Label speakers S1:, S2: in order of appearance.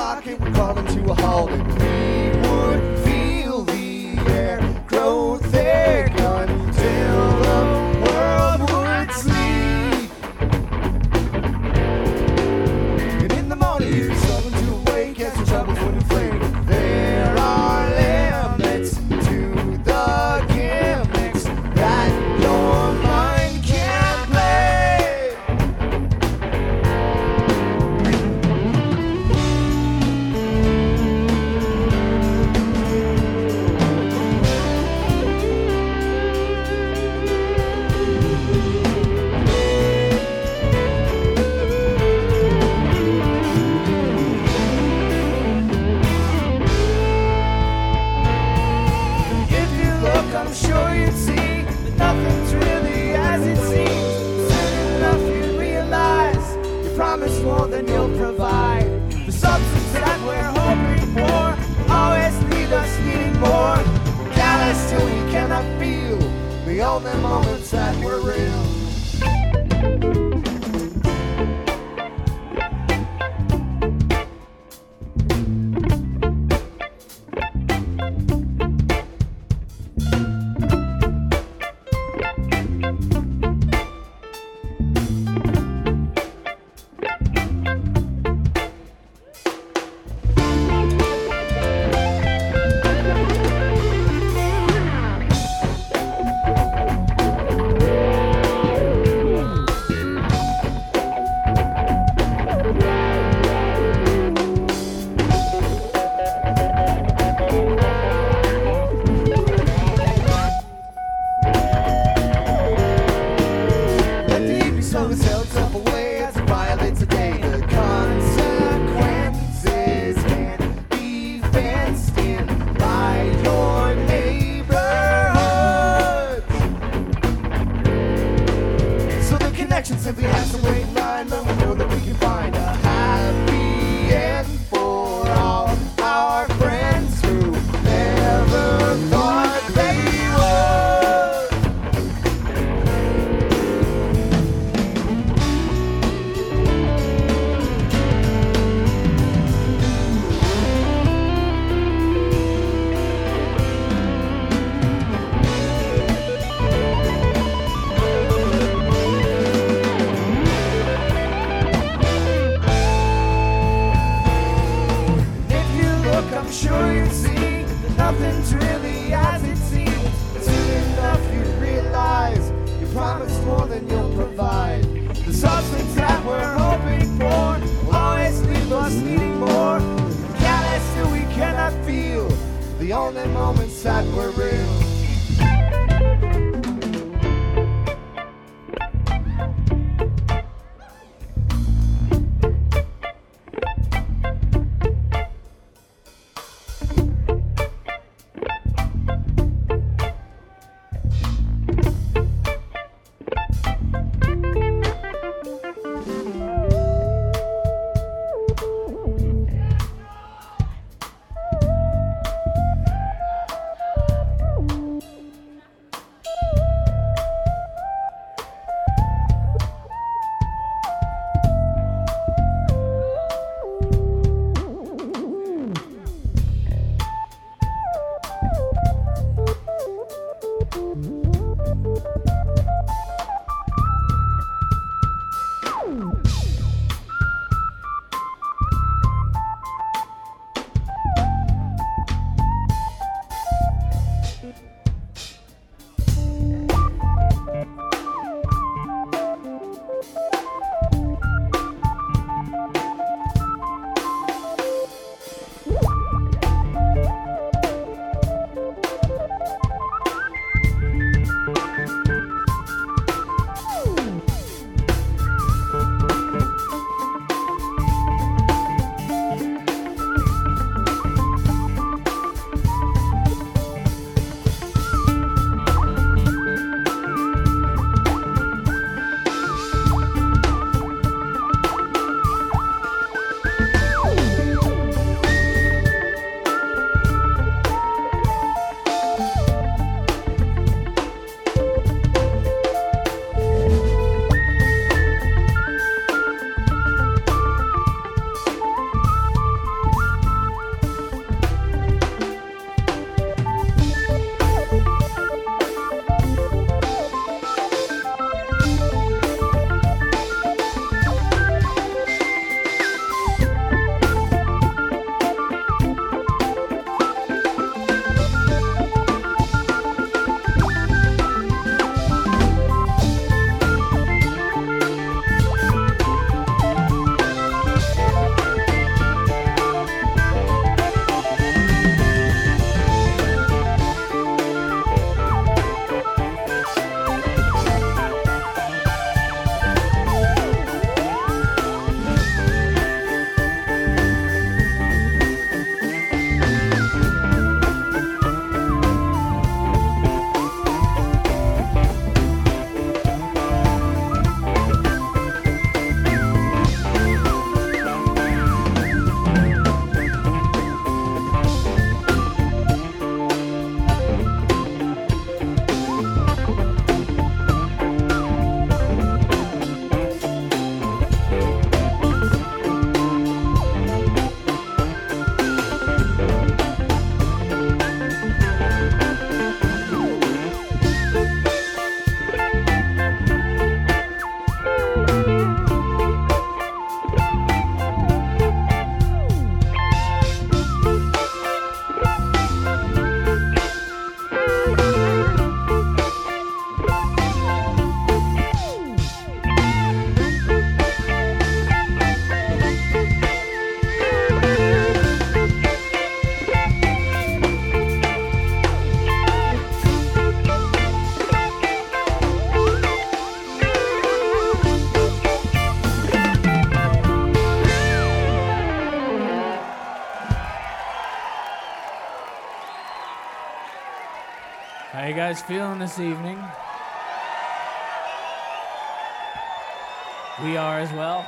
S1: clock, it would crawl into a halt, and we would feel the air grow thick until the world would sleep. And in the morning, you'd be struggling to awake as your troubles would inflate. There are limits to the gimmicks that your mind can play. If you look, I'm sure you'd see that nothing's really as it seems. Soon enough you'd realize you promised more than you'll provide. The substance that we're hoping for will always leave us needing more. Callous till we cannot feel the only moments that were real. Let the evening song sail itself away as it violates the day. The consequences can be fenced in by your neighborhood. So the connection simply has to wait in line, but we know that we can find a happy end for all our friends who never thought they would. If you look, I'm sure you'll see that nothing's really as it seems. Soon enough you'd realize you promised more than you'll provide. The substance that we're hoping for will always leave us needing more. Callous till we cannot feel the only moments that were real. How you guys feeling this evening? We are as well.